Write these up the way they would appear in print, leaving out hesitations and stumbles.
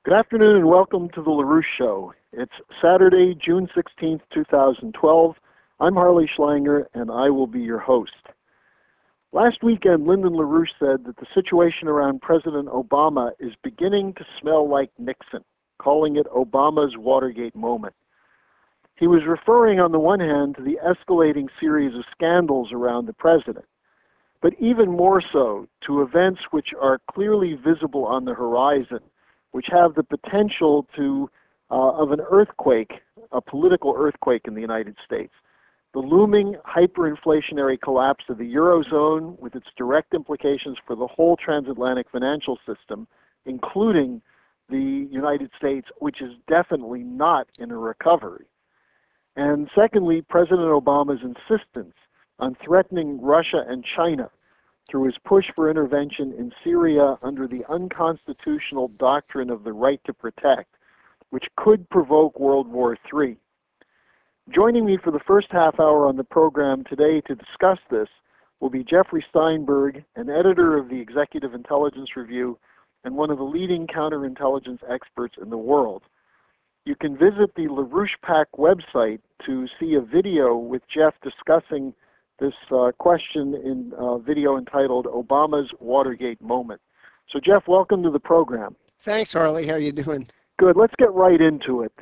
Good afternoon and welcome to the LaRouche Show. It's Saturday, June 16th, 2012. I'm Harley Schlanger and I will be your host. Last weekend, Lyndon LaRouche said that the situation around President Obama is beginning to smell like Nixon, calling it Obama's Watergate moment. He was referring on the one hand to the escalating series of scandals around the president, but even more so to events which are clearly visible on the horizon, which have the potential of an earthquake, a political earthquake in the United States. The looming hyperinflationary collapse of the Eurozone with its direct implications for the whole transatlantic financial system, including the United States, which is definitely not in a recovery. And secondly, President Obama's insistence on threatening Russia and China through his push for intervention in Syria under the unconstitutional doctrine of the right to protect, which could provoke World War III. Joining me for the first half hour on the program today to discuss this will be Jeffrey Steinberg, an editor of the Executive Intelligence Review and one of the leading counterintelligence experts in the world. You can visit the LaRouche PAC website to see a video with Jeff discussing this question in a video entitled Obama's Watergate Moment. So Jeff, welcome to the program. Thanks, Harley. How are you doing? Good. Let's get right into it.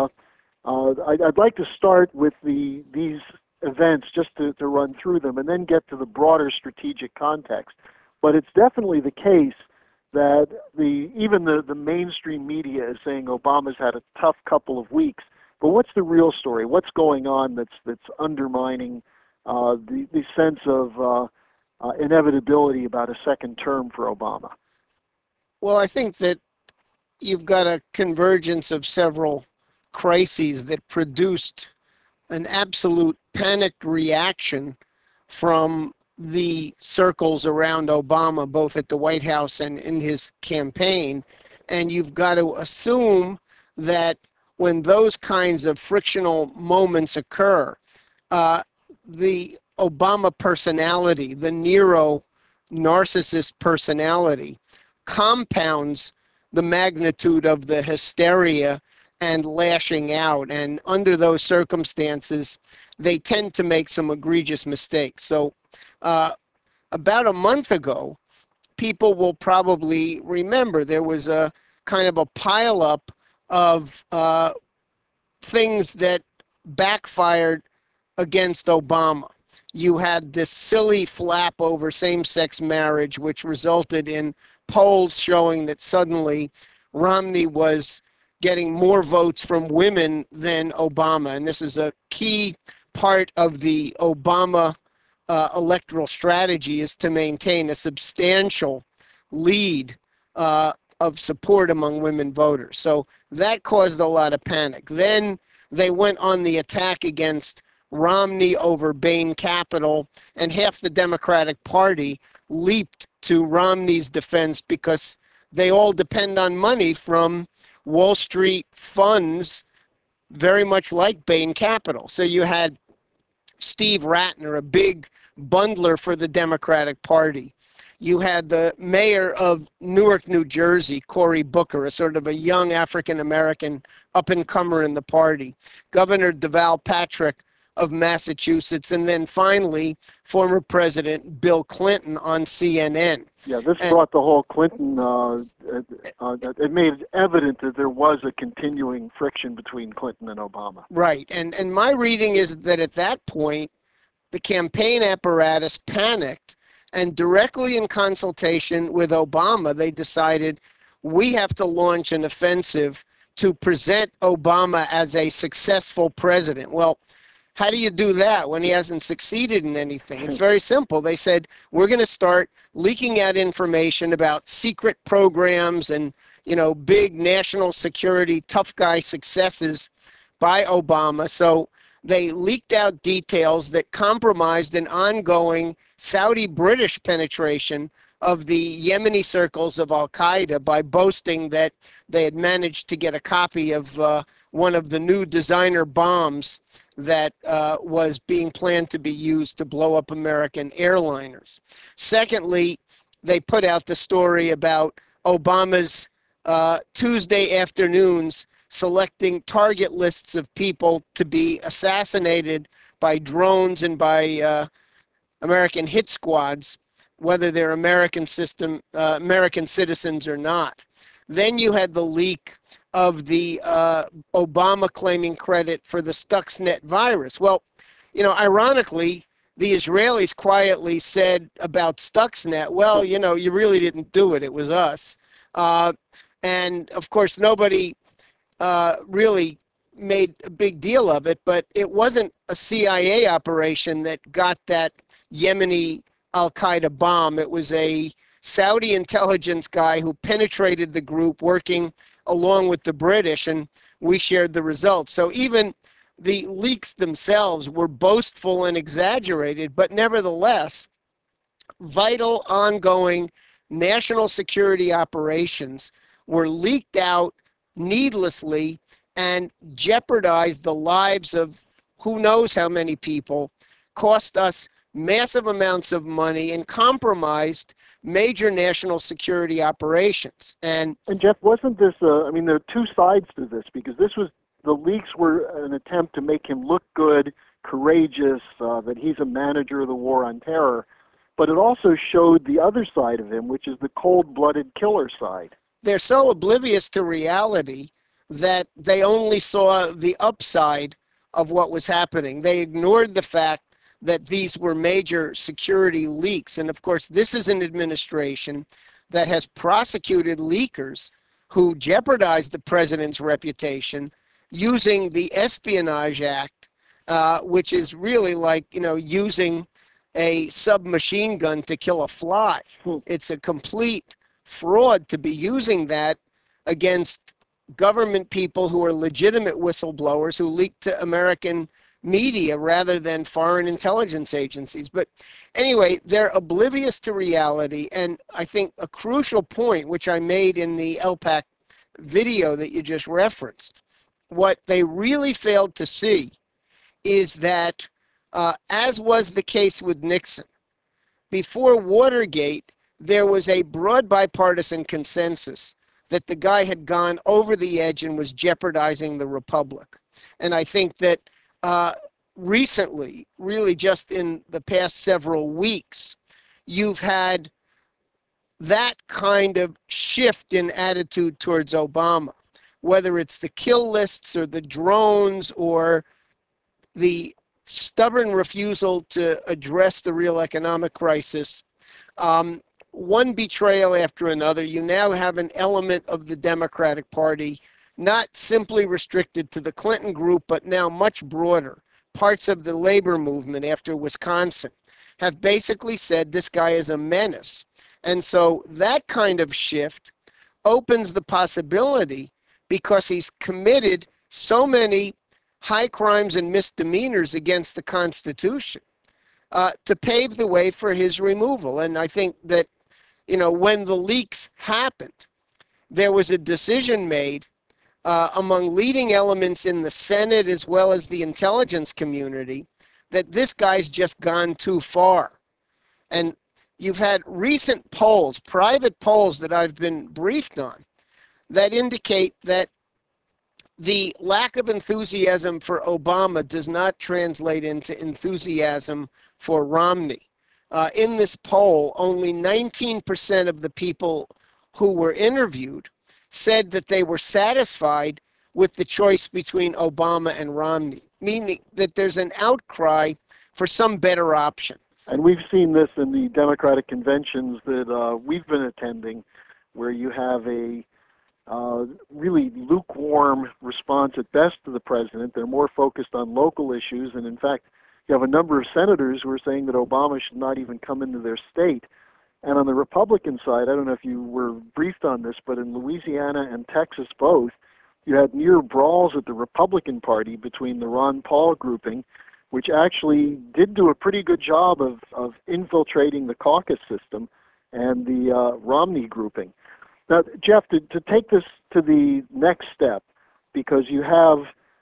I'd like to start with these events just to run through them and then get to the broader strategic context. But it's definitely the case that even the mainstream media is saying Obama's had a tough couple of weeks. But what's the real story? What's going on that's undermining the sense of inevitability about a second term for Obama? Well, I think that you've got a convergence of several crises that produced an absolute panicked reaction from the circles around Obama, both at the White House and in his campaign. And you've got to assume that when those kinds of frictional moments occur, the Obama personality, the Nero narcissist personality, compounds the magnitude of the hysteria and lashing out. And under those circumstances, they tend to make some egregious mistakes. So about a month ago, people will probably remember there was a kind of a pileup of things that backfired against Obama. You had this silly flap over same-sex marriage, which resulted in polls showing that suddenly Romney was getting more votes from women than Obama. And this is a key part of the Obama electoral strategy, is to maintain a substantial lead of support among women voters. So that caused a lot of panic. Then they went on the attack against Romney over Bain Capital, and half the Democratic Party leaped to Romney's defense because they all depend on money from Wall Street funds, very much like Bain Capital. So you had Steve Ratner, a big bundler for the Democratic Party. You had the mayor of Newark, New Jersey, Cory Booker, a sort of a young African-American up-and-comer in the party. Governor Deval Patrick of Massachusetts, and then finally, former President Bill Clinton on CNN. Yeah, this brought the whole Clinton, it made it evident that there was a continuing friction between Clinton and Obama. Right, and my reading is that at that point, the campaign apparatus panicked, and directly in consultation with Obama, they decided we have to launch an offensive to present Obama as a successful president. Well, how do you do that when he hasn't succeeded in anything? It's very simple. They said, we're going to start leaking out information about secret programs and, big national security, tough guy successes by Obama. So they leaked out details that compromised an ongoing Saudi-British penetration of the Yemeni circles of al-Qaeda by boasting that they had managed to get a copy of one of the new designer bombs that was being planned to be used to blow up American airliners. Secondly, they put out the story about Obama's Tuesday afternoons selecting target lists of people to be assassinated by drones and by American hit squads, whether they're American citizens or not. Then you had the leak of the Obama claiming credit for the Stuxnet virus. Well, ironically, the Israelis quietly said about Stuxnet, well, you really didn't do it. It was us. And of course, nobody really made a big deal of it, but it wasn't a CIA operation that got that Yemeni al-Qaeda bomb. It was a Saudi intelligence guy who penetrated the group working along with the British, and we shared the results. So even the leaks themselves were boastful and exaggerated, but nevertheless, vital ongoing national security operations were leaked out needlessly and jeopardized the lives of who knows how many people, cost us massive amounts of money, and compromised major national security operations. And Jeff, wasn't this, I mean, there are two sides to this, because the leaks were an attempt to make him look good, courageous, that he's a manager of the war on terror, but it also showed the other side of him, which is the cold-blooded killer side. They're so oblivious to reality that they only saw the upside of what was happening. They ignored the fact that these were major security leaks. And of course, this is an administration that has prosecuted leakers who jeopardized the president's reputation using the Espionage Act, which is really like, using a submachine gun to kill a fly. It's a complete fraud to be using that against government people who are legitimate whistleblowers who leak to American media rather than foreign intelligence agencies. But anyway, they're oblivious to reality. And I think a crucial point, which I made in the LPAC video that you just referenced, what they really failed to see is that, as was the case with Nixon, before Watergate, there was a broad bipartisan consensus that the guy had gone over the edge and was jeopardizing the republic. And I think that recently, really just in the past several weeks, you've had that kind of shift in attitude towards Obama, whether it's the kill lists or the drones or the stubborn refusal to address the real economic crisis. One betrayal after another. You now have an element of the Democratic Party, not simply restricted to the Clinton group, but now much broader. Parts of the labor movement after Wisconsin have basically said this guy is a menace. And so that kind of shift opens the possibility, because he's committed so many high crimes and misdemeanors against the Constitution, to pave the way for his removal. And I think that, when the leaks happened, there was a decision made among leading elements in the Senate as well as the intelligence community that this guy's just gone too far. And you've had recent polls, private polls that I've been briefed on, that indicate that the lack of enthusiasm for Obama does not translate into enthusiasm for Romney. In this poll, only 19% of the people who were interviewed said that they were satisfied with the choice between Obama and Romney, meaning that there's an outcry for some better option. And we've seen this in the Democratic conventions that we've been attending, where you have a really lukewarm response at best to the president. They're more focused on local issues, and in fact, you have a number of senators who are saying that Obama should not even come into their state. And on the Republican side, I don't know if you were briefed on this, but in Louisiana and Texas both, you had near brawls at the Republican Party between the Ron Paul grouping, which actually did do a pretty good job of infiltrating the caucus system, and the Romney grouping. Now, Jeff, to take this to the next step, because you have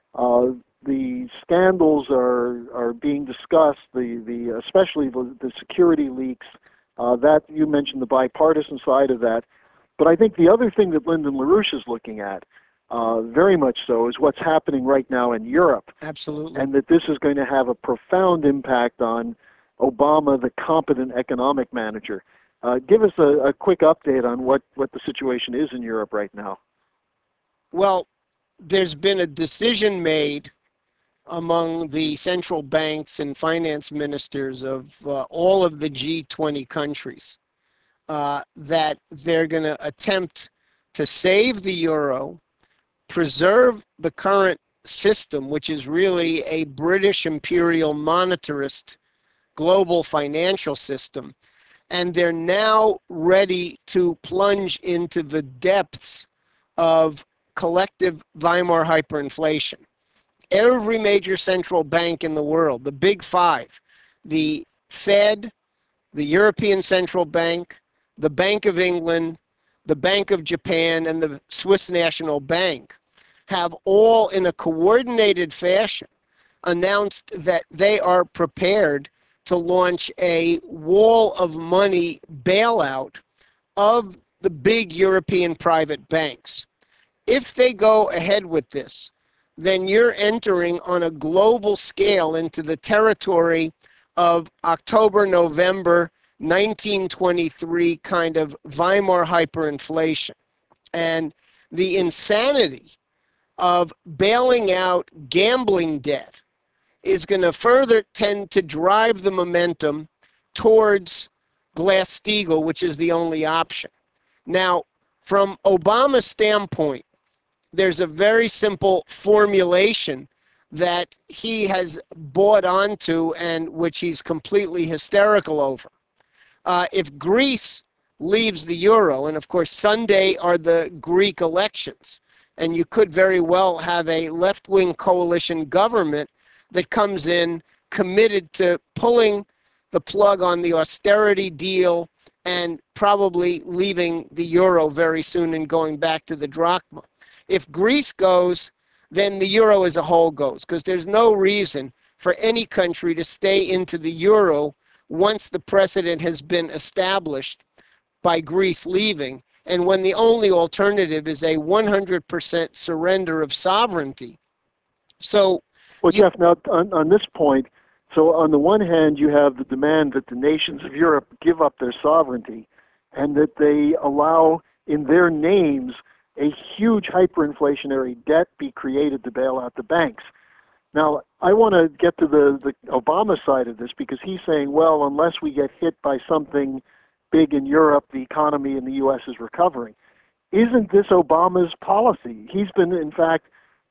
the scandals are being discussed, especially the security leaks, that you mentioned the bipartisan side of that, But I think the other thing that Lyndon LaRouche is looking at, very much so, is what's happening right now in Europe. Absolutely. And that this is going to have a profound impact on Obama, the competent economic manager. Give us a quick update on what the situation is in Europe right now. Well, there's been a decision made among the central banks and finance ministers of all of the G20 countries that they're going to attempt to save the euro, preserve the current system, which is really a British imperial monetarist global financial system, and they're now ready to plunge into the depths of collective Weimar hyperinflation. Every major central bank in the world, the big five, the Fed, the European Central Bank, the Bank of England, the Bank of Japan, and the Swiss National Bank, have all in a coordinated fashion announced that they are prepared to launch a wall of money bailout of the big European private banks. If they go ahead with this, then you're entering on a global scale into the territory of October, November 1923 kind of Weimar hyperinflation. And the insanity of bailing out gambling debt is going to further tend to drive the momentum towards Glass-Steagall, which is the only option. Now, from Obama's standpoint, there's a very simple formulation that he has bought onto and which he's completely hysterical over. If Greece leaves the euro, and of course Sunday are the Greek elections, and you could very well have a left-wing coalition government that comes in committed to pulling the plug on the austerity deal and probably leaving the euro very soon and going back to the drachma. If Greece goes, then the euro as a whole goes, because there's no reason for any country to stay into the euro once the precedent has been established by Greece leaving, and when the only alternative is a 100% surrender of sovereignty. So, well, Jeff, now on this point, so on the one hand, you have the demand that the nations of Europe give up their sovereignty and that they allow in their names a huge hyperinflationary debt be created to bail out the banks. Now, I want to get to the Obama side of this because he's saying, well, unless we get hit by something big in Europe, the economy in the U.S. is recovering. Isn't this Obama's policy? He's been, in fact,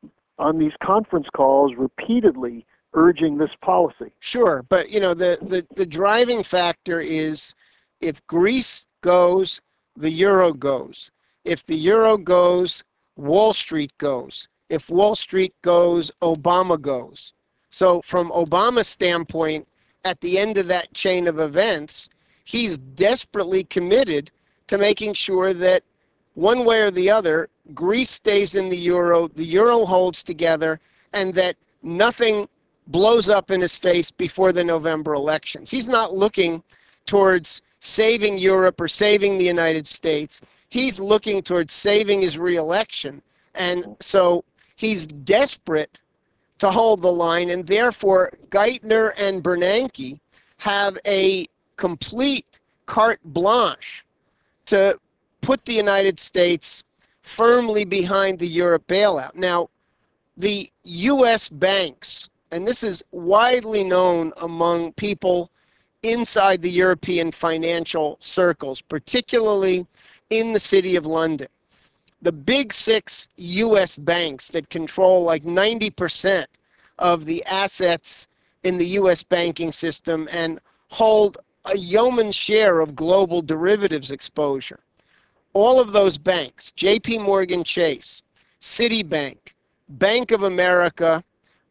on these conference calls repeatedly urging this policy. Sure, but you know the driving factor is if Greece goes, the euro goes. If the euro goes, Wall Street goes. If Wall Street goes, Obama goes. So from Obama's standpoint, at the end of that chain of events, he's desperately committed to making sure that one way or the other, Greece stays in the euro holds together, and that nothing blows up in his face before the November elections. He's not looking towards saving Europe or saving the United States. He's looking towards saving his reelection. And so he's desperate to hold the line, and therefore Geithner and Bernanke have a complete carte blanche to put the United States firmly behind the Europe bailout. Now, the U.S. banks, and this is widely known among people inside the European financial circles, particularly in the city of London, the big six U.S. banks that control like 90% of the assets in the U.S. banking system and hold a yeoman's share of global derivatives exposure. All of those banks, J.P. Morgan Chase, Citibank, Bank of America,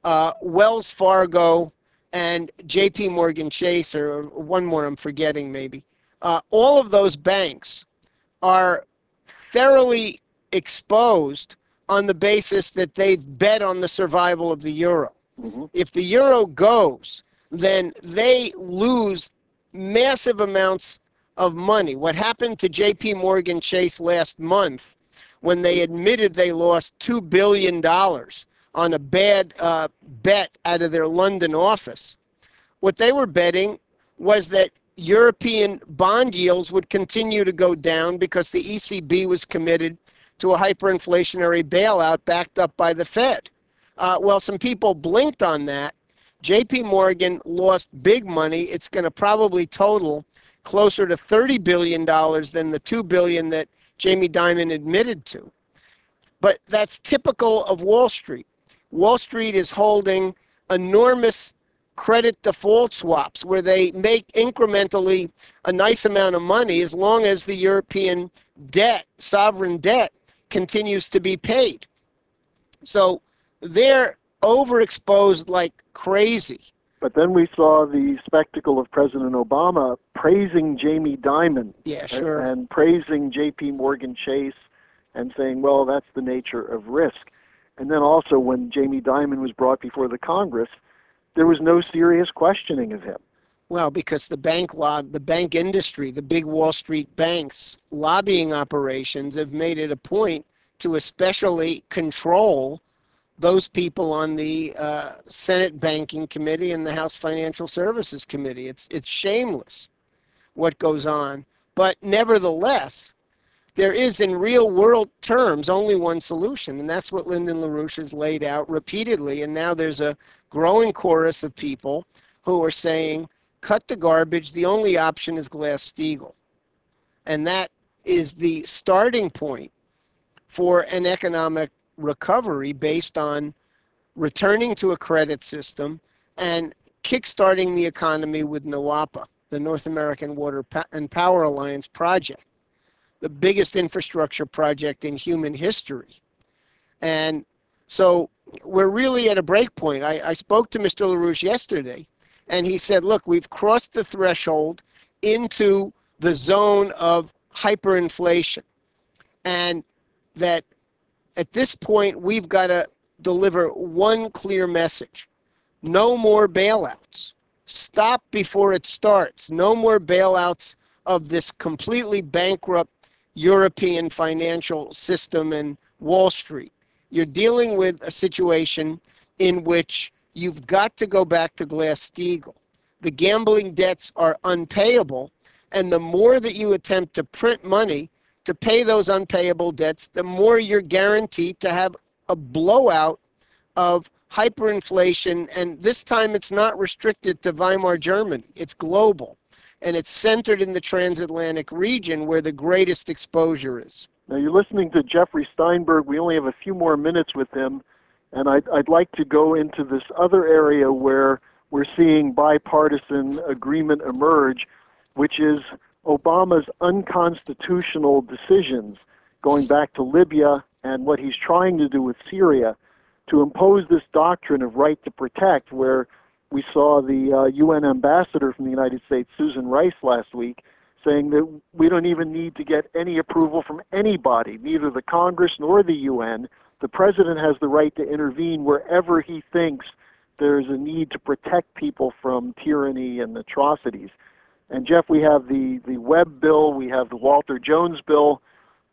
Wells Fargo, and J.P. Morgan Chase, or one more I'm forgetting maybe, all of those banks are thoroughly exposed on the basis that they've bet on the survival of the euro. Mm-hmm. If the euro goes, then they lose massive amounts of money. What happened to JP Morgan Chase last month when they admitted they lost $2 billion on a bad bet out of their London office? What they were betting was that European bond yields would continue to go down because the ECB was committed to a hyperinflationary bailout backed up by the Fed. Well, some people blinked on that. JP Morgan lost big money. It's going to probably total closer to $30 billion than the $2 billion that Jamie Dimon admitted to. But that's typical of Wall Street. Wall Street is holding enormous credit default swaps where they make incrementally a nice amount of money as long as the European debt, sovereign debt, continues to be paid. So they're overexposed like crazy. But then we saw the spectacle of President Obama praising Jamie Dimon and praising JP Morgan Chase and saying, well, that's the nature of risk. And then also when Jamie Dimon was brought before the Congress, there was no serious questioning of him. Well, because the bank industry, the big Wall Street banks, lobbying operations have made it a point to especially control those people on the Senate Banking Committee and the House Financial Services Committee. It's shameless what goes on. But nevertheless, there is in real world terms only one solution, and that's what Lyndon LaRouche has laid out repeatedly. And now there's a growing chorus of people who are saying, cut the garbage, the only option is Glass-Steagall. And that is the starting point for an economic recovery based on returning to a credit system and kickstarting the economy with NWAPA, the North American Water and Power Alliance project, the biggest infrastructure project in human history. And so we're really at a break point. I spoke to Mr. LaRouche yesterday, and he said, look, we've crossed the threshold into the zone of hyperinflation, and that at this point, we've got to deliver one clear message. No more bailouts. Stop before it starts. No more bailouts of this completely bankrupt European financial system and Wall Street. You're dealing with a situation in which you've got to go back to Glass-Steagall. The gambling debts are unpayable, and the more that you attempt to print money to pay those unpayable debts, the more you're guaranteed to have a blowout of hyperinflation. And this time it's not restricted to Weimar Germany. It's global. And it's centered in the transatlantic region where the greatest exposure is. Now you're listening to Jeffrey Steinberg. We only have a few more minutes with him. And I'd like to go into this other area where we're seeing bipartisan agreement emerge, which is Obama's unconstitutional decisions, going back to Libya and what he's trying to do with Syria, to impose this doctrine of right to protect, where we saw the UN ambassador from the United States, Susan Rice, last week, saying that we don't even need to get any approval from anybody, neither the Congress nor the UN. The president has the right to intervene wherever he thinks there's a need to protect people from tyranny and atrocities. And Jeff, we have the Webb bill, we have the Walter Jones bill.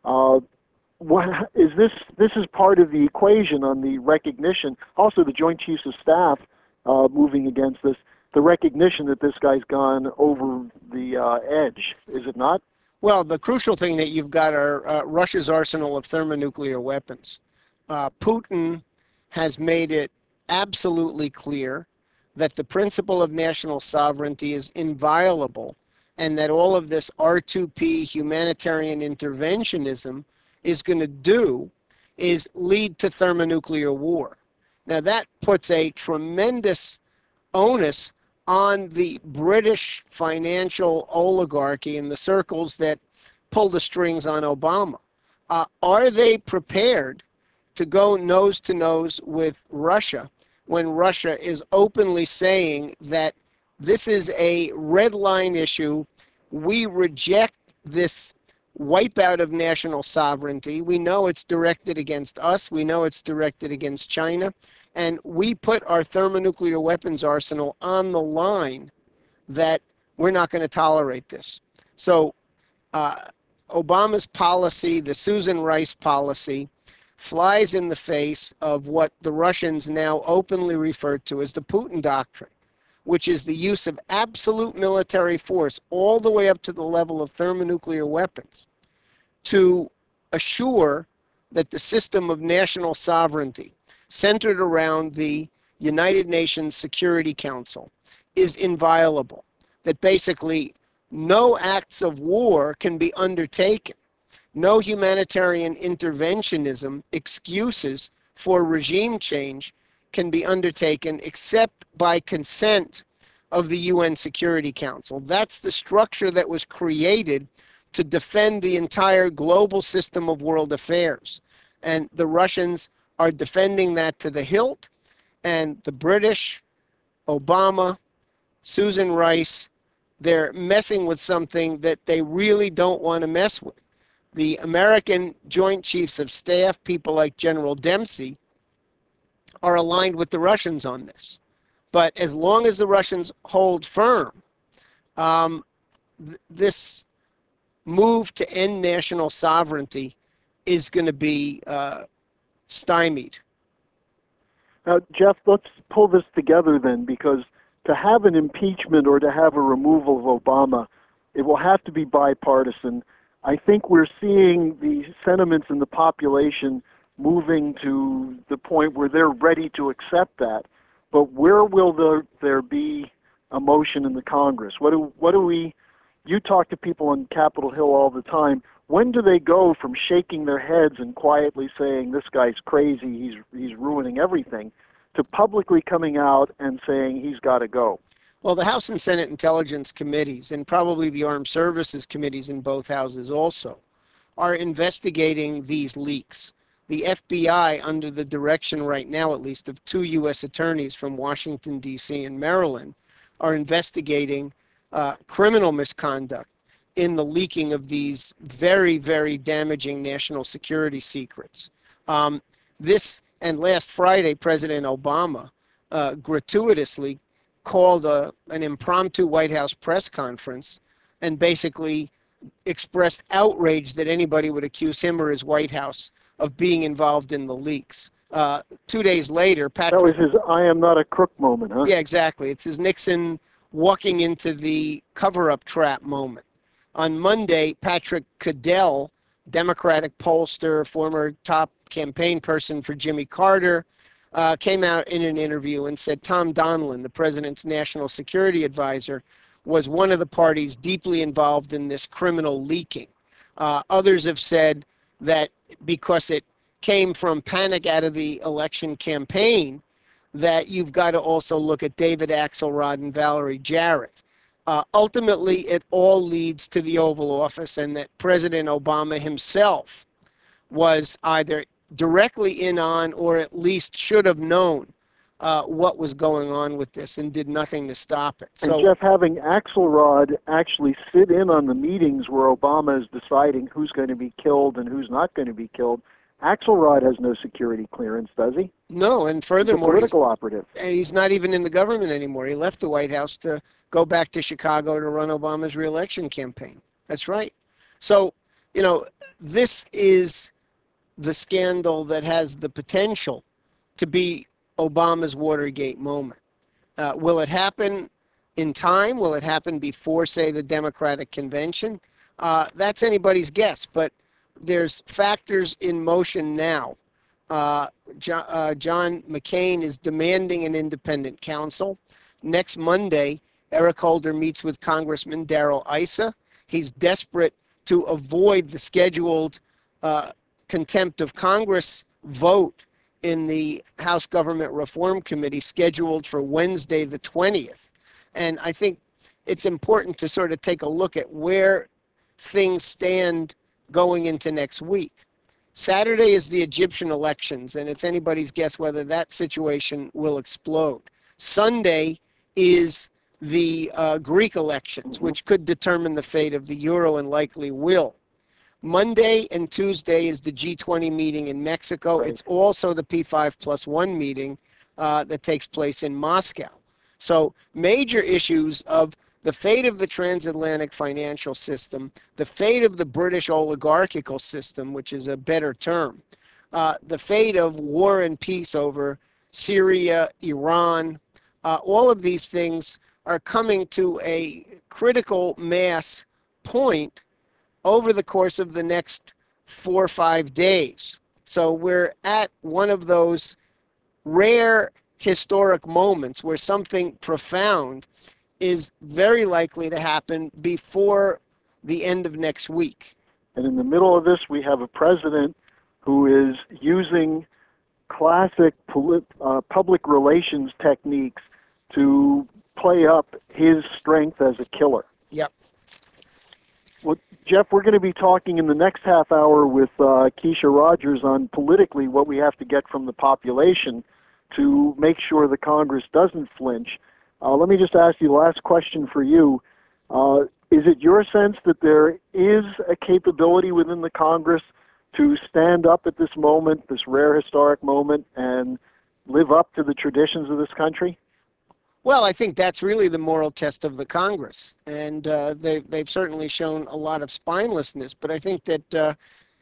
What is this? This is part of the equation on the recognition. Also, the Joint Chiefs of Staff moving against this. The recognition that this guy's gone over the edge, is it not? Well, the crucial thing that you've got are Russia's arsenal of thermonuclear weapons. Putin has made it absolutely clear that the principle of national sovereignty is inviolable, and that all of this R2P humanitarian interventionism is going to do is lead to thermonuclear war. Now that puts a tremendous onus on the British financial oligarchy and the circles that pull the strings on Obama. Are they prepared to go nose to nose with Russia when Russia is openly saying that this is a red line issue? We reject this wipeout of national sovereignty. We know it's directed against us. We know it's directed against China. And we put our thermonuclear weapons arsenal on the line that we're not going to tolerate this. So Obama's policy, the Susan Rice policy, flies in the face of what the Russians now openly refer to as the Putin Doctrine, which is the use of absolute military force all the way up to the level of thermonuclear weapons to assure that the system of national sovereignty centered around the United Nations Security Council is inviolable, that basically no acts of war can be undertaken, no humanitarian interventionism excuses for regime change can be undertaken except by consent of the UN Security Council. That's the structure that was created to defend the entire global system of world affairs. And the Russians are defending that to the hilt, and the British, Obama, Susan Rice, they're messing with something that they really don't want to mess with. The American Joint Chiefs of Staff, people like General Dempsey, are aligned with the Russians on this. But as long as the Russians hold firm, this move to end national sovereignty is going to be stymied. Now, Jeff, let's pull this together then, because to have an impeachment or to have a removal of Obama, it will have to be bipartisan. I think we're seeing the sentiments in the population moving to the point where they're ready to accept that. But where will there be a motion in the Congress? You talk to people on Capitol Hill all the time. When do they go from shaking their heads and quietly saying, this guy's crazy, he's ruining everything, to publicly coming out and saying he's got to go? Well, the House and Senate Intelligence Committees, and probably the Armed Services Committees in both houses also, are investigating these leaks. The FBI, under the direction right now at least of 2 U.S. attorneys from Washington, D.C. and Maryland, are investigating criminal misconduct in the leaking of these very, very damaging national security secrets. And last Friday, President Obama gratuitously called an impromptu White House press conference and basically expressed outrage that anybody would accuse him or his White House of being involved in the leaks. 2 days later, That was his I am not a crook moment, huh? Yeah, exactly. It's his Nixon walking into the cover-up trap moment. On Monday, Patrick Cadell, Democratic pollster, former top campaign person for Jimmy Carter, came out in an interview and said Tom Donilon, the president's national security advisor, was one of the parties deeply involved in this criminal leaking. Others have said that because it came from panic out of the election campaign, that you've got to also look at David Axelrod and Valerie Jarrett. Ultimately, it all leads to the Oval Office, and that President Obama himself was either directly in on or at least should have known what was going on with this and did nothing to stop it. And Jeff, having Axelrod actually sit in on the meetings where Obama is deciding who's going to be killed and who's not going to be killed, Axelrod has no security clearance, does he? No, and furthermore, he's a political operative. And he's not even in the government anymore. He left the White House to go back to Chicago to run Obama's reelection campaign. That's right. So, this is the scandal that has the potential to be Obama's Watergate moment. Will it happen in time? Will it happen before, say, the Democratic convention? That's anybody's guess, but there's factors in motion now. John McCain is demanding an independent counsel. Next Monday, Eric Holder meets with Congressman Darrell Issa. He's desperate to avoid the scheduled contempt of Congress vote in the House Government Reform Committee scheduled for Wednesday the 20th. And I think it's important to sort of take a look at where things stand going into next week. Saturday is the Egyptian elections, and it's anybody's guess whether that situation will explode. Sunday is the Greek elections, which could determine the fate of the euro and likely will. Monday and Tuesday is the G20 meeting in Mexico. Right. It's also the P5+1 meeting that takes place in Moscow. So major issues of the fate of the transatlantic financial system, the fate of the British oligarchical system, which is a better term, the fate of war and peace over Syria, Iran, all of these things are coming to a critical mass point over the course of the next 4 or 5 days. So we're at one of those rare historic moments where something profound is very likely to happen before the end of next week. And in the middle of this, we have a president who is using classic public relations techniques to play up his strength as a killer. Yep. Well, Jeff, we're going to be talking in the next half hour with Keisha Rogers on politically what we have to get from the population to make sure the Congress doesn't flinch. Let me just ask you the last question for you. Is it your sense that there is a capability within the Congress to stand up at this moment, this rare historic moment, and live up to the traditions of this country? Well, I think that's really the moral test of the Congress, and they've certainly shown a lot of spinelessness. But I think that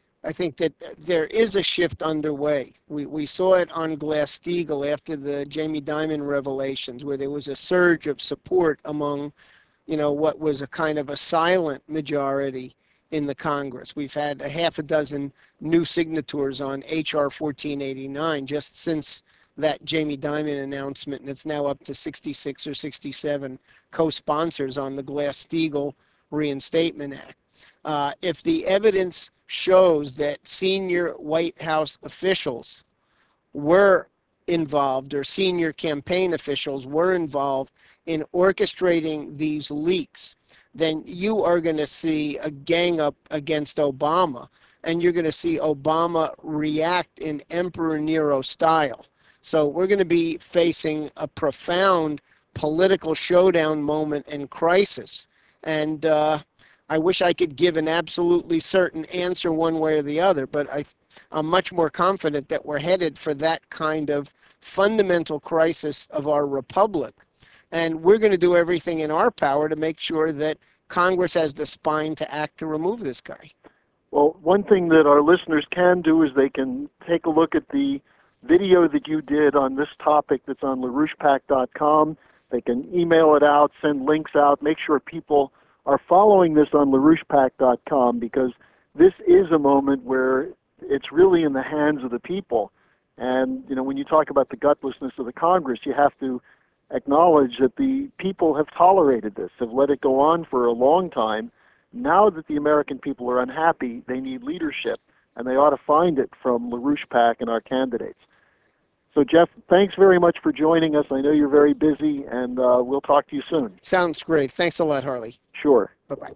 there is a shift underway. We saw it on Glass-Steagall after the Jamie Dimon revelations, where there was a surge of support among, what was a kind of a silent majority in the Congress. We've had a half a dozen new signatures on H.R. 1489 just since that Jamie Dimon announcement, and it's now up to 66 or 67 co-sponsors on the Glass-Steagall Reinstatement Act. If the evidence shows that senior White House officials were involved, or senior campaign officials were involved in orchestrating these leaks, then you are going to see a gang up against Obama, and you're going to see Obama react in Emperor Nero style. So we're going to be facing a profound political showdown moment and crisis. And I wish I could give an absolutely certain answer one way or the other, but I'm much more confident that we're headed for that kind of fundamental crisis of our republic. And we're going to do everything in our power to make sure that Congress has the spine to act to remove this guy. Well, one thing that our listeners can do is they can take a look at the video that you did on this topic that's on LaRouchePAC.com. They can email it out, send links out, make sure people are following this on LaRouchePAC.com, because this is a moment where it's really in the hands of the people. And, when you talk about the gutlessness of the Congress, you have to acknowledge that the people have tolerated this, have let it go on for a long time. Now that the American people are unhappy, they need leadership, and they ought to find it from LaRouche PAC and our candidates. So, Jeff, thanks very much for joining us. I know you're very busy, and we'll talk to you soon. Sounds great. Thanks a lot, Harley. Sure. Bye-bye.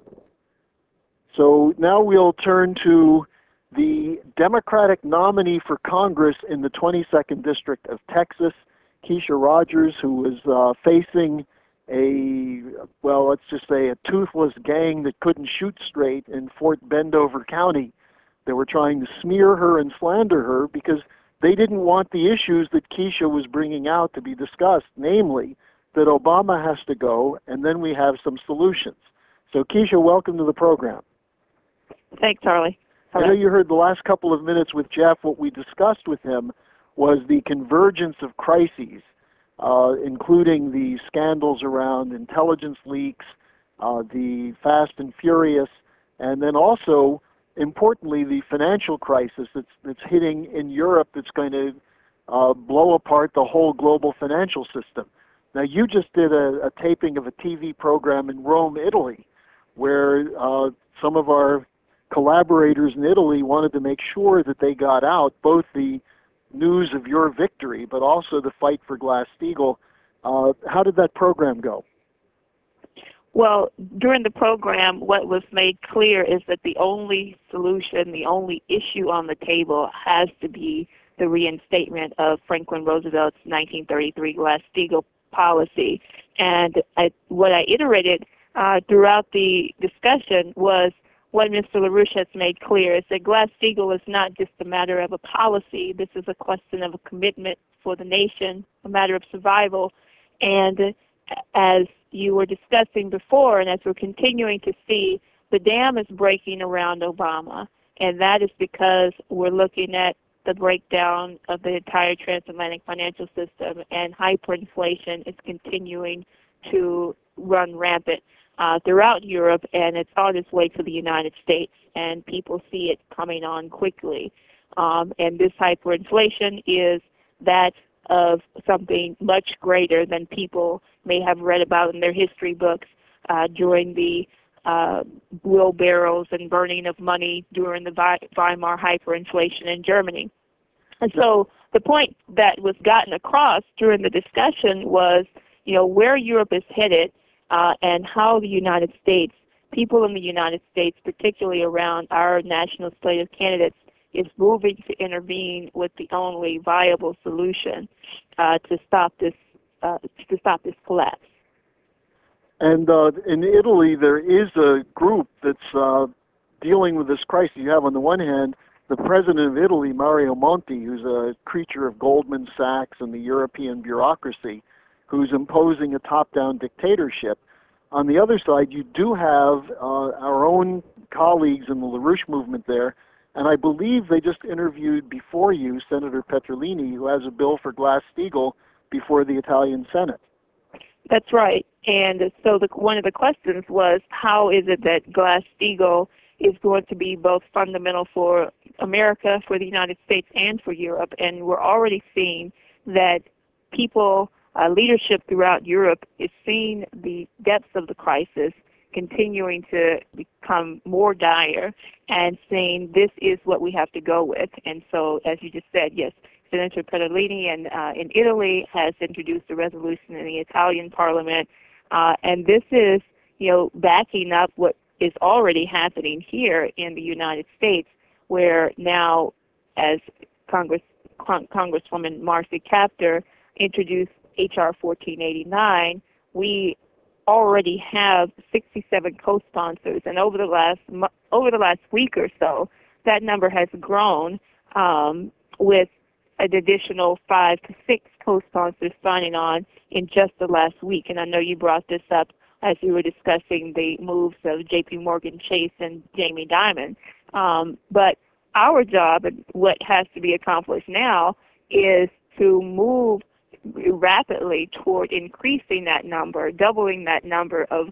So now we'll turn to the Democratic nominee for Congress in the 22nd District of Texas, Keisha Rogers, who was facing let's just say a toothless gang that couldn't shoot straight in Fort Bendover County. They were trying to smear her and slander her because they didn't want the issues that Keisha was bringing out to be discussed, namely that Obama has to go, and then we have some solutions. So, Keisha, welcome to the program. Thanks, Harley. I know you heard the last couple of minutes with Jeff. What we discussed with him was the convergence of crises, including the scandals around intelligence leaks, the Fast and Furious, and then also, importantly, the financial crisis that's hitting in Europe that's going to blow apart the whole global financial system. Now, you just did a taping of a TV program in Rome, Italy, where some of our collaborators in Italy wanted to make sure that they got out both the news of your victory, but also the fight for Glass-Steagall. How did that program go? Well, during the program, what was made clear is that the only solution, the only issue on the table has to be the reinstatement of Franklin Roosevelt's 1933 Glass-Steagall policy. And what I iterated throughout the discussion was what Mr. LaRouche has made clear is that Glass-Steagall is not just a matter of a policy. This is a question of a commitment for the nation, a matter of survival. And as you were discussing before, and as we're continuing to see, the dam is breaking around Obama, and that is because we're looking at the breakdown of the entire transatlantic financial system, and hyperinflation is continuing to run rampant throughout Europe, and it's on its way to the United States, and people see it coming on quickly. And this hyperinflation is that of something much greater than people may have read about in their history books during the wheelbarrows and burning of money during the Weimar hyperinflation in Germany. And so the point that was gotten across during the discussion was, where Europe is headed and how the United States, people in the United States, particularly around our national slate of candidates, is moving to intervene with the only viable solution to stop this collapse. And in Italy, there is a group that's dealing with this crisis. You have, on the one hand, the president of Italy, Mario Monti, who's a creature of Goldman Sachs and the European bureaucracy, who's imposing a top-down dictatorship. On the other side, you do have our own colleagues in the LaRouche movement there, and I believe they just interviewed before you Senator Petrolini, who has a bill for Glass-Steagall before the Italian Senate. That's right. And so one of the questions was, how is it that Glass-Steagall is going to be both fundamental for America, for the United States, and for Europe? And we're already seeing that people, leadership throughout Europe is seeing the depths of the crisis continuing to become more dire and saying this is what we have to go with. And so, as you just said, yes, Senator Petrolini in Italy has introduced a resolution in the Italian Parliament, and this is, backing up what is already happening here in the United States, where now, as Congresswoman Marcy Kaptur introduced H.R. 1489, we already have 67 co-sponsors, and over the last week or so, that number has grown with an additional 5 to 6 co-sponsors signing on in just the last week. And I know you brought this up as you were discussing the moves of J.P. Morgan Chase and Jamie Dimon. But our job, and what has to be accomplished now, is to move rapidly toward increasing that number, doubling that number of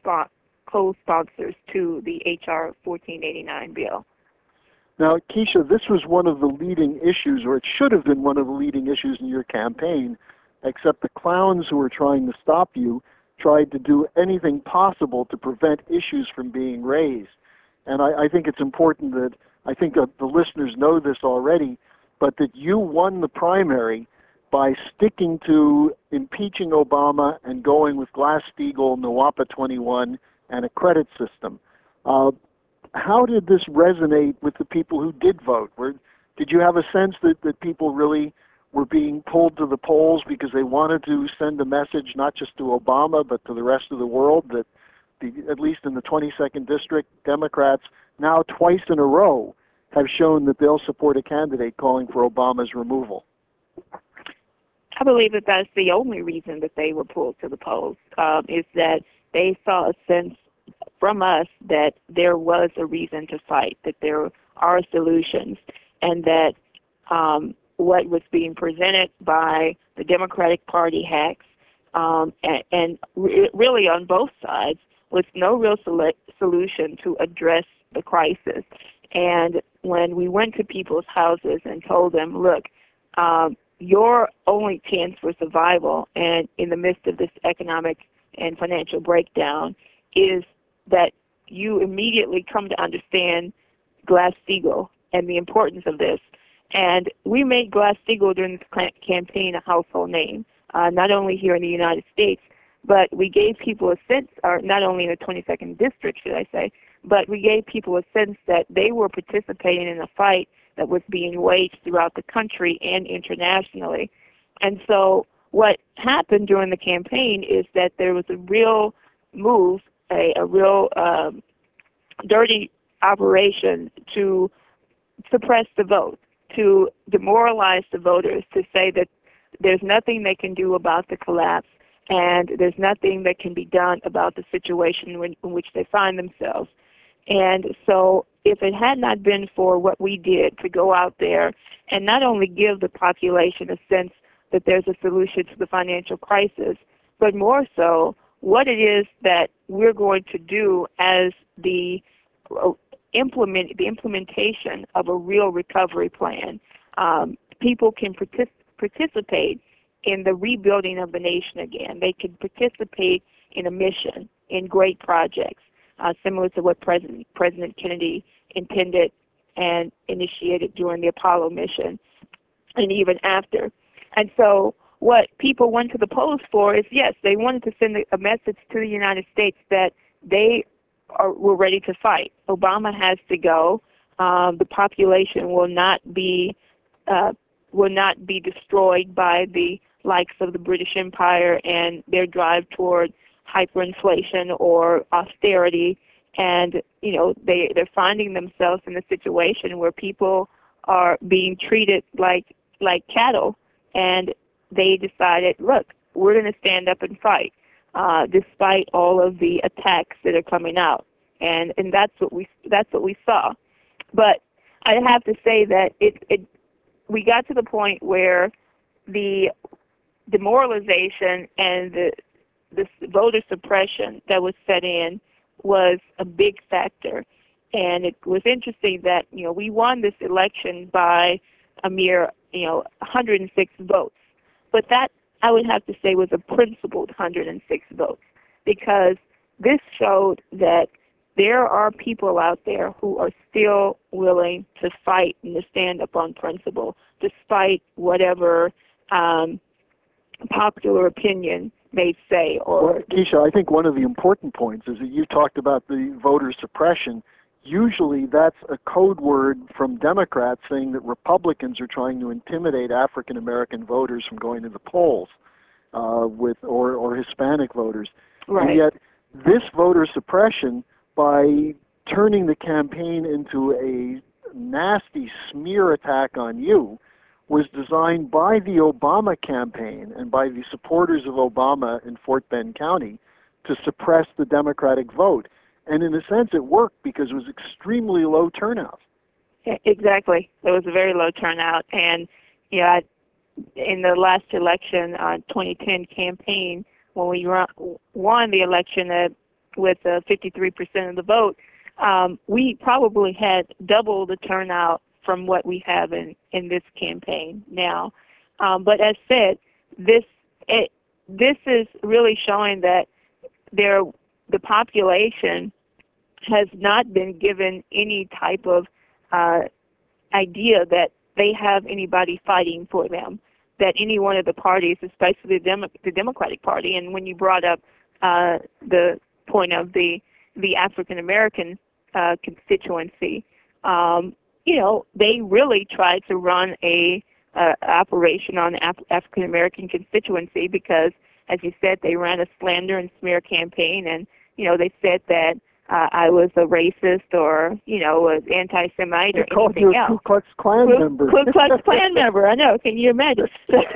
co-sponsors to the H.R. 1489 bill. Now, Keisha, this was one of the leading issues, or it should have been one of the leading issues in your campaign, except the clowns who were trying to stop you tried to do anything possible to prevent issues from being raised. And I think it's important that, I think the listeners know this already, but that you won the primary by sticking to impeaching Obama and going with Glass-Steagall, NWAPA 21, and a credit system. How did this resonate with the people who did vote? Did you have a sense that people really were being pulled to the polls because they wanted to send a message not just to Obama but to the rest of the world, that at least in the 22nd District, Democrats now twice in a row have shown that they'll support a candidate calling for Obama's removal? I believe that that's the only reason that they were pulled to the polls, is that they saw a sense from us that there was a reason to fight, that there are solutions, and that what was being presented by the Democratic Party hacks, and really on both sides, was no real solution to address the crisis. And when we went to people's houses and told them, look, your only chance for survival and in the midst of this economic and financial breakdown is that you immediately come to understand Glass-Steagall and the importance of this. And we made Glass-Steagall during this campaign a household name, not only here in the United States, but we gave people a sense, or not only in the 22nd District, should I say, but we gave people a sense that they were participating in a fight that was being waged throughout the country and internationally. And so what happened during the campaign is that there was a real move, a real dirty operation to suppress the vote, to demoralize the voters, to say that there's nothing they can do about the collapse, and there's nothing that can be done about the situation in which they find themselves. And so if it had not been for what we did to go out there and not only give the population a sense that there's a solution to the financial crisis, but more so what it is that we're going to do as the implementation of a real recovery plan. People can participate in the rebuilding of the nation again. They can participate in a mission, in great projects, similar to what President Kennedy intended and initiated during the Apollo mission and even after. And so what people went to the polls for is, yes, they wanted to send a message to the United States that they were ready to fight. Obama has to go. The population will not be destroyed by the likes of the British Empire and their drive toward hyperinflation or austerity. And they're finding themselves in a situation where people are being treated like cattle, and they decided, look, we're going to stand up and fight, despite all of the attacks that are coming out, and that's what we saw. But I have to say that we got to the point where the demoralization and the voter suppression that was set in was a big factor. And it was interesting that we won this election by a mere 106 votes. But that, I would have to say, was a principled 106 votes, because this showed that there are people out there who are still willing to fight and to stand up on principle, despite whatever popular opinion may say. Well, Keisha, I think one of the important points is that you talked about the voter suppression. Usually that's a code word from Democrats saying that Republicans are trying to intimidate African American voters from going to the polls, or Hispanic voters. Right. And yet this voter suppression, by turning the campaign into a nasty smear attack on you, was designed by the Obama campaign and by the supporters of Obama in Fort Bend County to suppress the Democratic vote. And in a sense, it worked because it was extremely low turnout. Exactly. It was a very low turnout. And in the last election, 2010 campaign, when we won the election with 53% of the vote, we probably had double the turnout from what we have in this campaign now. But as said, this is really showing that the population has not been given any type of idea that they have anybody fighting for them, that any one of the parties, especially the Democratic Party, and when you brought up the point of the African American constituency, they really tried to run a operation on the African American constituency because, as you said, they ran a slander and smear campaign, and they said that I was a racist or was anti-Semite or anything else. Ku Klux Klan member. Ku Klux Klan member. I know. Can you imagine?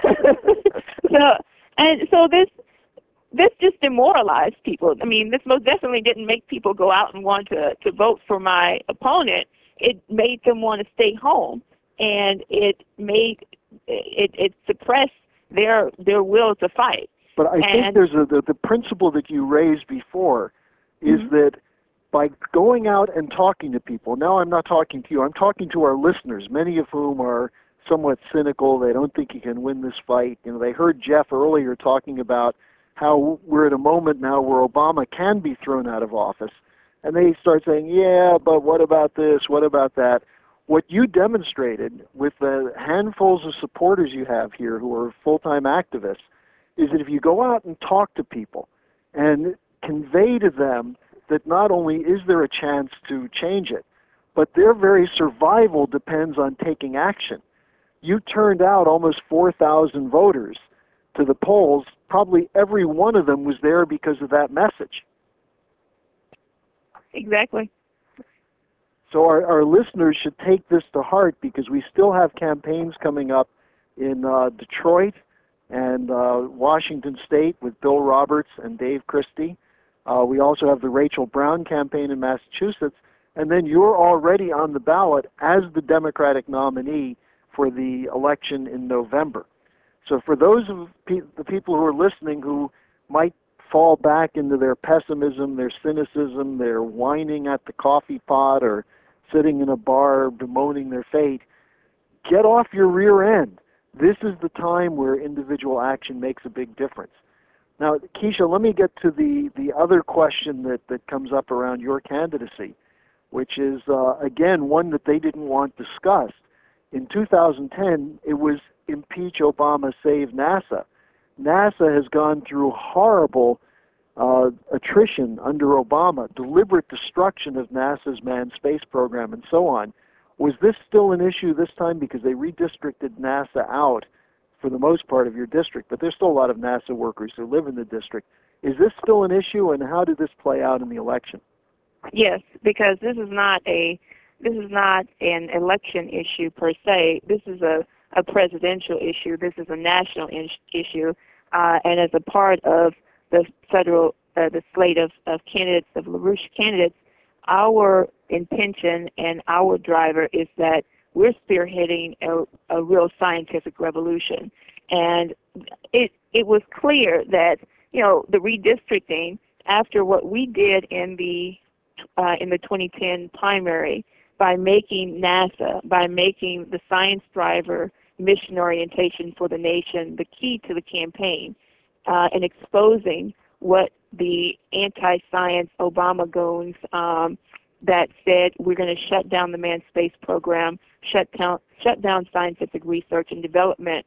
So this just demoralized people. I mean, this most definitely didn't make people go out and want to vote for my opponent. It made them want to stay home, and it suppressed their will to fight. But I think there's the principle that you raised before is that by going out and talking to people, now I'm not talking to you, I'm talking to our listeners, many of whom are somewhat cynical. They don't think you can win this fight. They heard Jeff earlier talking about how we're at a moment now where Obama can be thrown out of office. And they start saying, yeah, but what about this? What about that? What you demonstrated with the handfuls of supporters you have here who are full-time activists is that if you go out and talk to people and convey to them that not only is there a chance to change it, but their very survival depends on taking action. You turned out almost 4,000 voters to the polls. Probably every one of them was there because of that message. Exactly. So our listeners should take this to heart because we still have campaigns coming up in Detroit, and Washington State with Bill Roberts and Dave Christie. We also have the Rachel Brown campaign in Massachusetts, and then you're already on the ballot as the Democratic nominee for the election in November. So for those of the people who are listening who might fall back into their pessimism, their cynicism, their whining at the coffee pot or sitting in a bar bemoaning their fate, get off your rear end. This is the time where individual action makes a big difference. Now, Keisha, let me get to the other question that comes up around your candidacy, which is, again, one that they didn't want discussed. In 2010, it was impeach Obama, save NASA. NASA has gone through horrible attrition under Obama, deliberate destruction of NASA's manned space program, and so on. Was this still an issue this time because they redistricted NASA out for the most part of your district, but there's still a lot of NASA workers who live in the district. Is this still an issue, and how did this play out in the election? Yes, because this is not an election issue per se. This is a presidential issue. This is a national issue, and as a part of the federal the slate of candidates, of LaRouche candidates, our intention and our driver is that we're spearheading a real scientific revolution. And it was clear that, you know, the redistricting, after what we did in the 2010 primary, by making NASA, by making the science driver mission orientation for the nation the key to the campaign, and exposing what the anti-science Obama goons that said we're going to shut down the manned space program, shut down scientific research and development,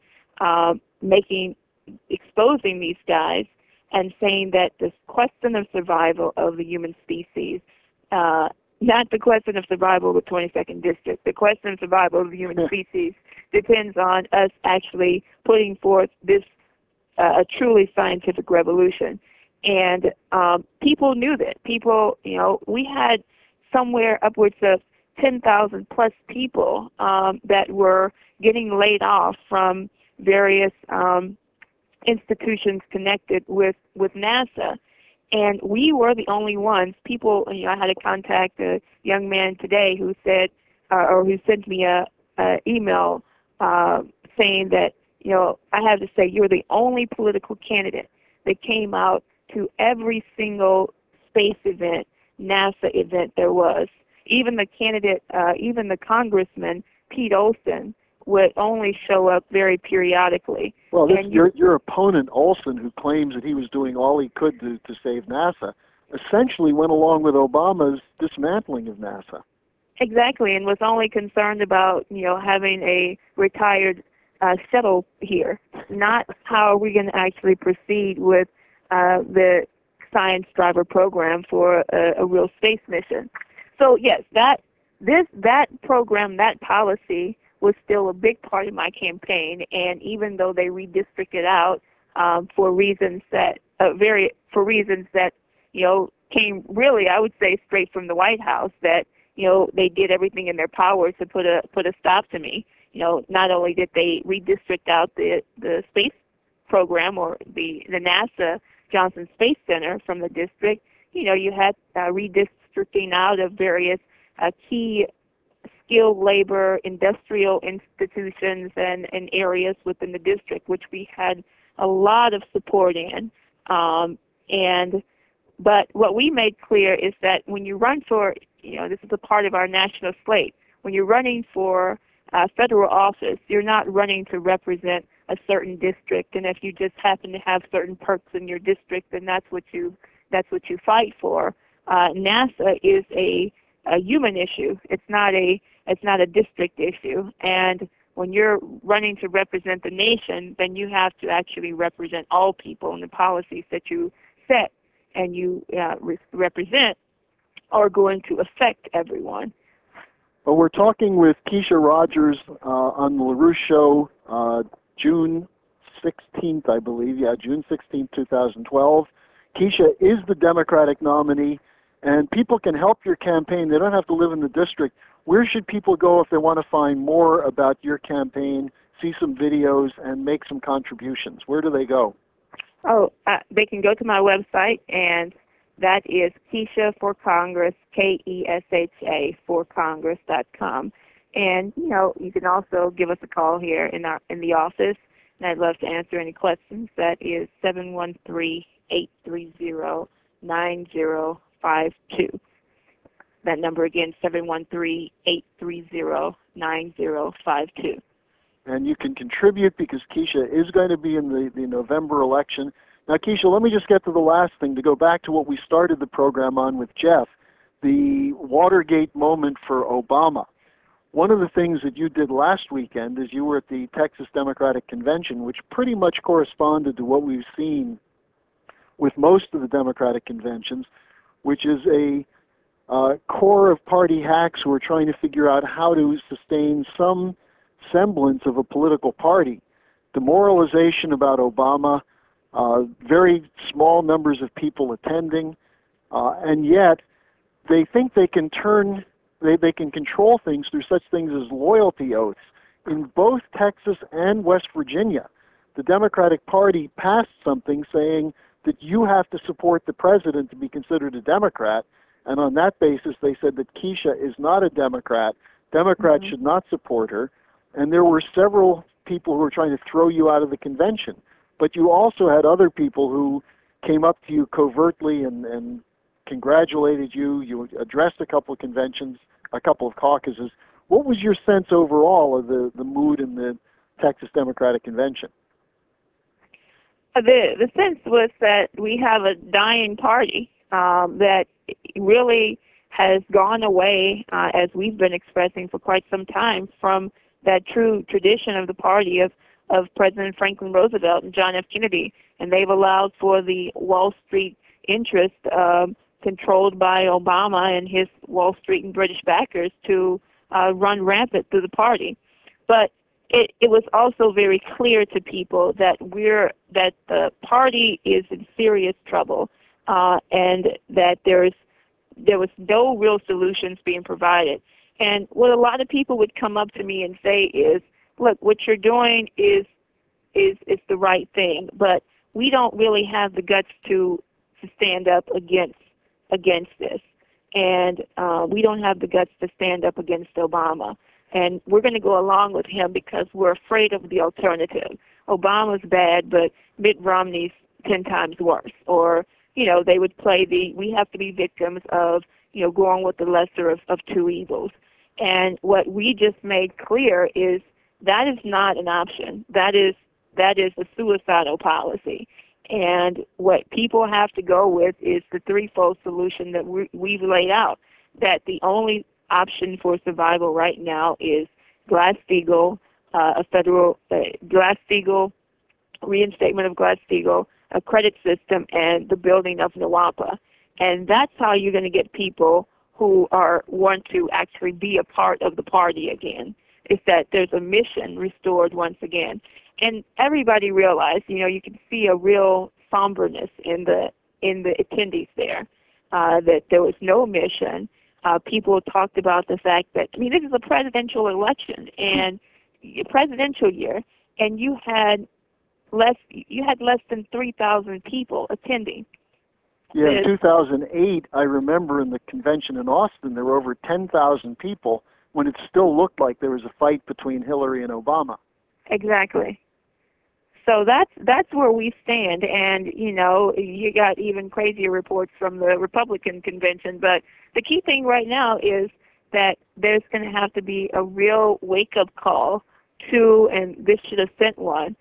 exposing these guys and saying that the question of survival of the human species, not the question of survival of the 22nd District, the question of survival of the human species depends on us actually putting forth this a truly scientific revolution. And people knew that. People, you know, we had somewhere upwards of 10,000 plus people that were getting laid off from various institutions connected with NASA. And we were the only ones. People, you know, I had to contact a young man today who said, or who sent me a email saying that, you know, I have to say you're the only political candidate that came out to every single space event, NASA event there was. Even the candidate, even the Congressman, Pete Olson, would only show up very periodically. Well, your opponent, Olson, who claims that he was doing all he could to save NASA, essentially went along with Obama's dismantling of NASA. Exactly, and was only concerned about, you know, having a retired shuttle here, not how are we going to actually proceed with the science driver program for a real space mission. So yes, that program, that policy was still a big part of my campaign, and even though they redistricted out for reasons that you know came really, I would say, straight from the White House, that you know they did everything in their power to put a stop to me. You know, not only did they redistrict out the space program or the NASA Johnson Space Center from the district, you know, you had redistricting out of various key skilled labor, industrial institutions and areas within the district, which we had a lot of support in. But what we made clear is that when you run for, you know, this is a part of our national slate, when you're running for federal office, you're not running to represent a certain district, and if you just happen to have certain perks in your district, then that's what you fight for. NASA is a human issue. It's not a district issue. And when you're running to represent the nation, then you have to actually represent all people, and the policies that you set and you represent are going to affect everyone. Well, we're talking with Keisha Rogers on the LaRouche Show, June 16th, I believe. Yeah, June 16th, 2012. Keisha is the Democratic nominee, and people can help your campaign. They don't have to live in the district. Where should people go if they want to find more about your campaign, see some videos, and make some contributions? Where do they go? Oh, they can go to my website, and that is Kesha for Congress, KESHA for Congress.com. And you can also give us a call here in the office, and I'd love to answer any questions. That is 713-830-9052. That number again, 713-830-9052. And you can contribute because Kesha is going to be in the November election. Now, Kesha, let me just get to the last thing, to go back to what we started the program on with Jeff, the Watergate moment for Obama. One of the things that you did last weekend is you were at the Texas Democratic Convention, which pretty much corresponded to what we've seen with most of the Democratic conventions, which is a core of party hacks who are trying to figure out how to sustain some semblance of a political party. Demoralization about Obama, very small numbers of people attending, and yet they think they can they can control things through such things as loyalty oaths. In both Texas and West Virginia, the Democratic Party passed something saying that you have to support the president to be considered a Democrat, and on that basis they said that Kesha is not a Democrat. Democrats should not support her, and there were several people who were trying to throw you out of the convention. But you also had other people who came up to you covertly and congratulated you. You addressed a couple of conventions, a couple of caucuses. What was your sense overall of the mood in the Texas Democratic Convention? The sense was that we have a dying party that really has gone away, as we've been expressing for quite some time, from that true tradition of the party of President Franklin Roosevelt and John F. Kennedy. And they've allowed for the Wall Street interest controlled by Obama and his Wall Street and British backers to run rampant through the party. But it was also very clear to people that the party is in serious trouble, and that there was no real solutions being provided. And what a lot of people would come up to me and say is, look, what you're doing is the right thing, but we don't really have the guts to stand up against this, and we don't have the guts to stand up against Obama. And we're going to go along with him because we're afraid of the alternative. Obama's bad, but Mitt Romney's 10 times worse. Or, they would play we have to be victims of, going with the lesser of two evils. And what we just made clear is that is not an option. That is a suicidal policy. And what people have to go with is the threefold solution that we've laid out, that the only option for survival right now is Glass-Steagall, Glass-Steagall, reinstatement of Glass-Steagall, a credit system, and the building of NWOPA. And that's how you're going to get people who want to actually be a part of the party again. It's that there's a mission restored once again. And everybody realized, you can see a real somberness in the attendees there, that there was no mission. People talked about the fact that, this is a presidential election and presidential year, and you had less than 3,000 people attending. Yeah, in 2008, I remember in the convention in Austin, there were over 10,000 people when it still looked like there was a fight between Hillary and Obama. Exactly. So that's where we stand, and you got even crazier reports from the Republican convention. But the key thing right now is that there's going to have to be a real wake-up call to, and this should have sent one,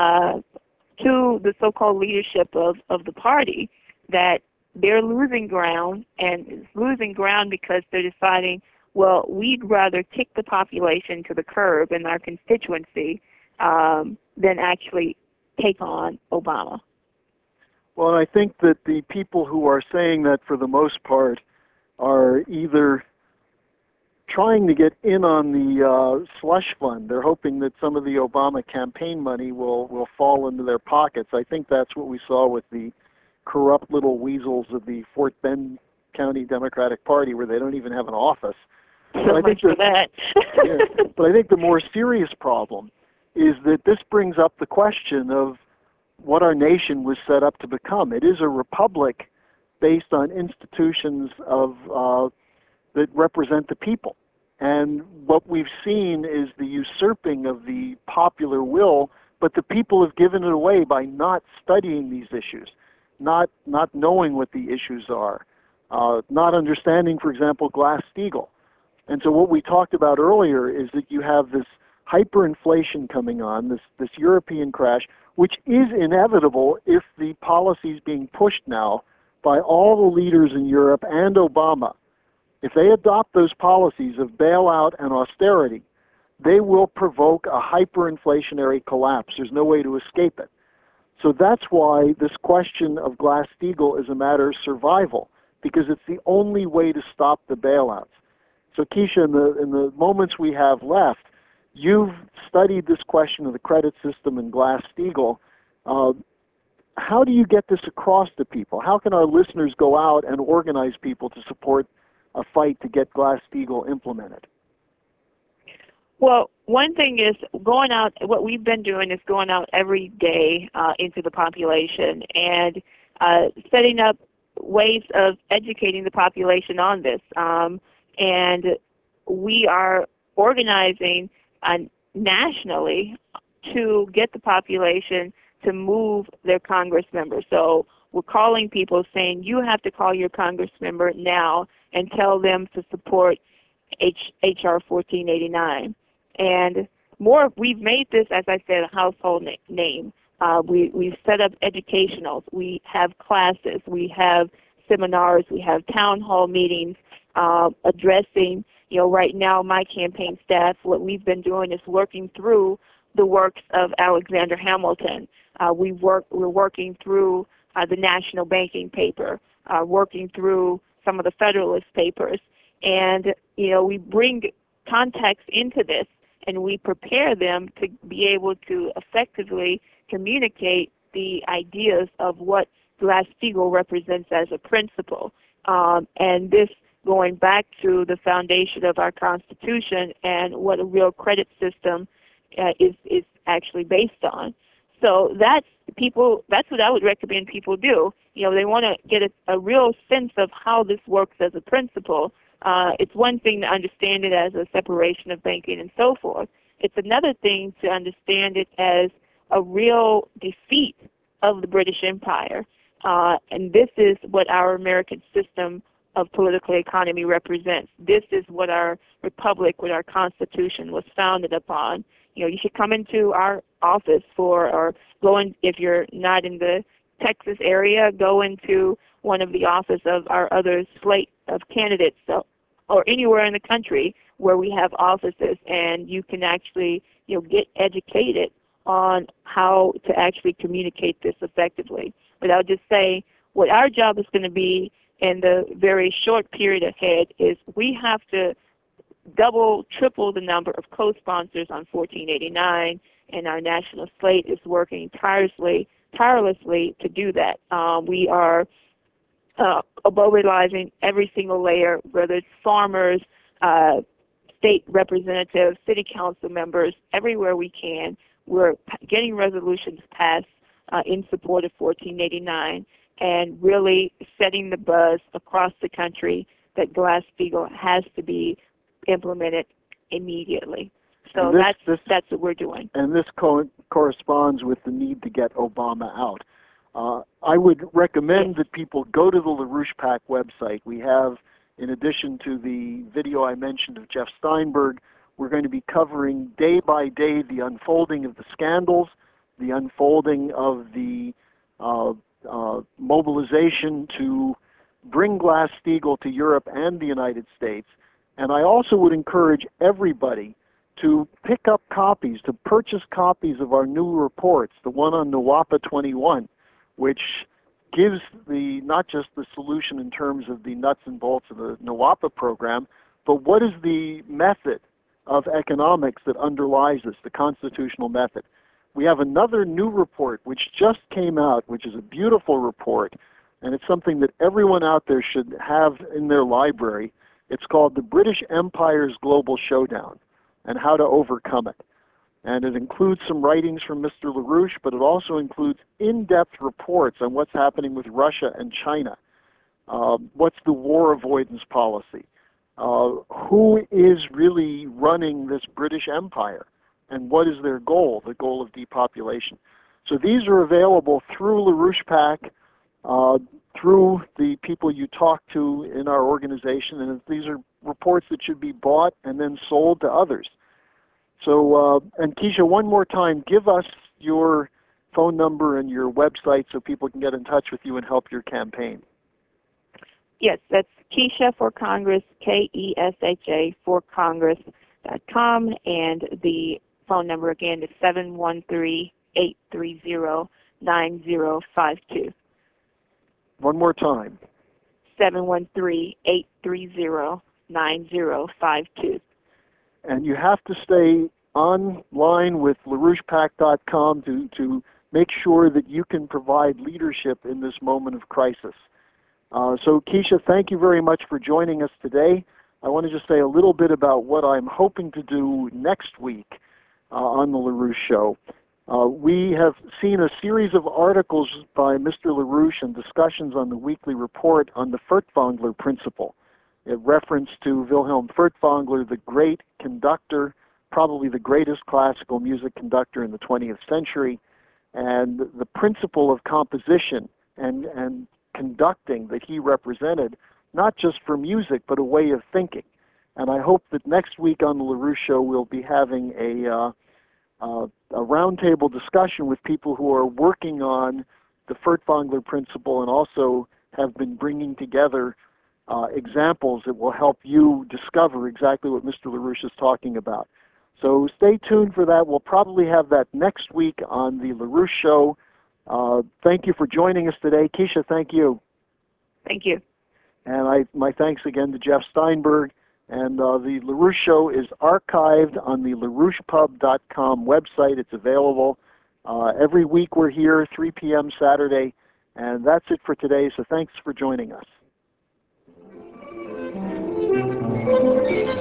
to the so-called leadership of the party, that they're losing ground, and it's losing ground because they're deciding, well, we'd rather kick the population to the curb in our constituency than actually take on Obama. Well, I think that the people who are saying that for the most part are either trying to get in on the slush fund. They're hoping that some of the Obama campaign money will fall into their pockets. I think that's what we saw with the corrupt little weasels of the Fort Bend County Democratic Party, where they don't even have an office. So much for that. Yeah, but I think the more serious problem is that this brings up the question of what our nation was set up to become. It is a republic based on institutions that represent the people. And what we've seen is the usurping of the popular will, but the people have given it away by not studying these issues, not knowing what the issues are, not understanding, for example, Glass-Steagall. And so what we talked about earlier is that you have this hyperinflation coming on, this European crash, which is inevitable if the policies being pushed now by all the leaders in Europe and Obama, if they adopt those policies of bailout and austerity, they will provoke a hyperinflationary collapse. There's no way to escape it. So that's why this question of Glass-Steagall is a matter of survival, because it's the only way to stop the bailouts. So Keisha, in the moments we have left, you've studied this question of the credit system and Glass-Steagall. How do you get this across to people? How can our listeners go out and organize people to support a fight to get Glass-Steagall implemented? Well, one thing is going out, what we've been doing is going out every day into the population and setting up ways of educating the population on this. And we are organizing nationally to get the population to move their Congress members. So we're calling people saying, you have to call your Congress member now and tell them to support H.R. 1489. And more, we've made this, as I said, a household name. We've set up educationals. We have classes. We have seminars. We have town hall meetings addressing, right now my campaign staff, what we've been doing is working through the works of Alexander Hamilton. We're working through the National Banking Paper, working through some of the Federalist Papers. And, we bring context into this and we prepare them to be able to effectively communicate the ideas of what Glass-Steagall represents as a principle. And this going back to the foundation of our Constitution and what a real credit system is actually based on. So that's what I would recommend people do. They want to get a real sense of how this works as a principle. It's one thing to understand it as a separation of banking and so forth. It's another thing to understand it as a real defeat of the British Empire. And this is what our American system of political economy represents. This is what our republic, what our Constitution was founded upon. You should come into our office or go in, if you're not in the Texas area, go into one of the offices of our other slate of candidates, or anywhere in the country where we have offices, and you can actually get educated on how to actually communicate this effectively. But I'll just say what our job is going to be in the very short period ahead is we have to double, triple the number of co-sponsors on 1489, and our national slate is working tirelessly to do that. We are mobilizing every single layer, whether it's farmers, state representatives, city council members, everywhere we can. We're getting resolutions passed in support of 1489 and really setting the buzz across the country that Glass-Steagall has to be implemented immediately. So that's what we're doing. And this corresponds with the need to get Obama out. I would recommend that people go to the LaRouche PAC website. We have, in addition to the video I mentioned of Jeff Steinberg, we're going to be covering day by day the unfolding of the scandals, the unfolding of the mobilization to bring Glass-Steagall to Europe and the United States. And I also would encourage everybody to pick up copies, to purchase copies of our new reports, the one on NWAPA 21, which gives not just the solution in terms of the nuts and bolts of the NWAPA program, but what is the method of economics that underlies this, the constitutional method. We have another new report which just came out, which is a beautiful report, and it's something that everyone out there should have in their library. It's called The British Empire's Global Showdown and How to Overcome It. And it includes some writings from Mr. LaRouche, but it also includes in-depth reports on what's happening with Russia and China. What's the war avoidance policy? Who is really running this British Empire? And what is their goal, the goal of depopulation? So these are available through LaRouche PAC, through the people you talk to in our organization, and these are reports that should be bought and then sold to others. So, and Keisha, one more time, give us your phone number and your website so people can get in touch with you and help your campaign. Yes, that's Keisha for Congress, Kesha for Congress.com, and the phone number again is 713-830-9052. One more time. 713-830-9052. And you have to stay online with LaRouchePAC.com to make sure that you can provide leadership in this moment of crisis. So Keisha, thank you very much for joining us today. I want to just say a little bit about what I'm hoping to do next week on the LaRouche Show. We have seen a series of articles by Mr. LaRouche and discussions on the weekly report on the Furtwängler principle. In reference to Wilhelm Furtwängler, the great conductor, probably the greatest classical music conductor in the 20th century, and the principle of composition and conducting that he represented, not just for music, but a way of thinking. And I hope that next week on the LaRouche Show we'll be having a roundtable discussion with people who are working on the Furtwängler principle and also have been bringing together examples that will help you discover exactly what Mr. LaRouche is talking about. So stay tuned for that. We'll probably have that next week on the LaRouche Show. Thank you for joining us today. Keisha, thank you. Thank you. And my thanks again to Jeff Steinberg. And the LaRouche Show is archived on the LaRouchePub.com website. It's available. Every week we're here, 3 p.m. Saturday. And that's it for today, so thanks for joining us.